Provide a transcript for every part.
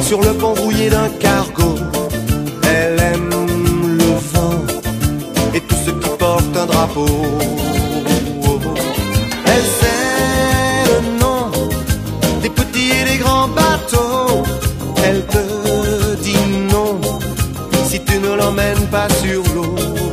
sur le pont rouillé d'un cargo. Elle aime le vent et tout ce qui porte un drapeau. Elle sait le nom des petits et des grands bateaux. Elle te dit non si tu ne l'emmènes pas sur l'eau.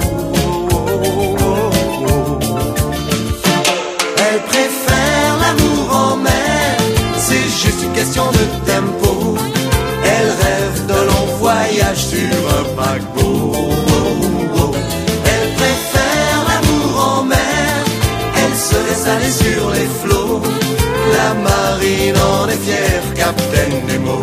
Elle préfère l'amour en mer, c'est juste une question de tempo. Elle rêve d'un long voyage sur un paquebot. Elle préfère l'amour en mer, elle se laisse aller sur les flots. La marine en est fière, Capitaine Nemo.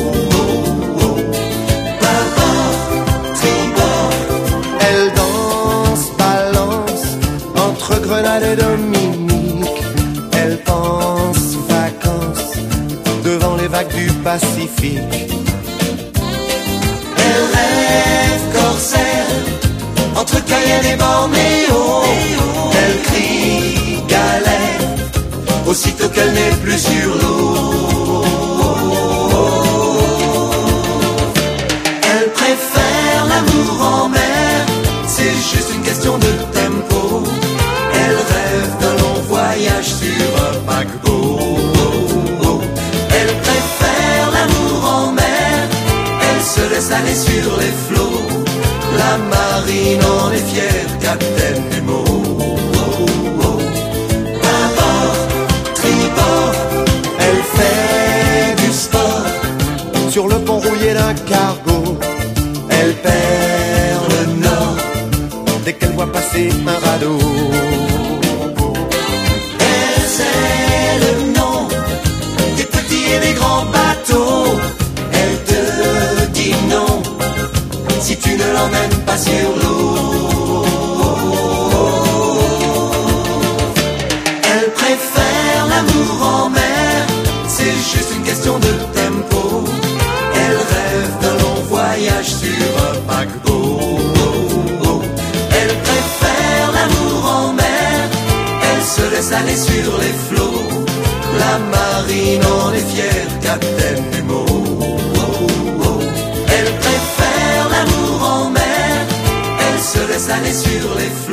Bâbord, tribord, elle danse, balance entre Grenade et Dominique. Elle pense vacances devant les vagues du Pacifique. Elle rêve corsaire entre Cayenne et Bornéo. Elle crie galère aussitôt qu'elle n'est plus sur l'eau. Elle préfère l'amour en mer, c'est juste une question de tempo. Elle rêve d'un long voyage sur un paquebot. Elle préfère l'amour en mer, elle se laisse aller sur les flots. La marine en est fière, Capitaine Nemo. Bâbord, tribord, elle fait du sport sur le pont rouillé d'un cargo. Elle perd le nord dès qu'elle voit passer un radeau. Elle sait le nom des petits et des grands bateaux. Elle te dit non si tu ne l'emmènes pas sur l'eau. Elle préfère l'amour en mer, c'est juste une question de tempo. Elle rêve d'un long voyage sur un paquebot. Elle préfère l'amour en mer, elle se laisse aller sur les flots. La marine en est fière, Capitaine Nemo. Elle préfère l'amour en mer, elle se laisse aller sur les flots.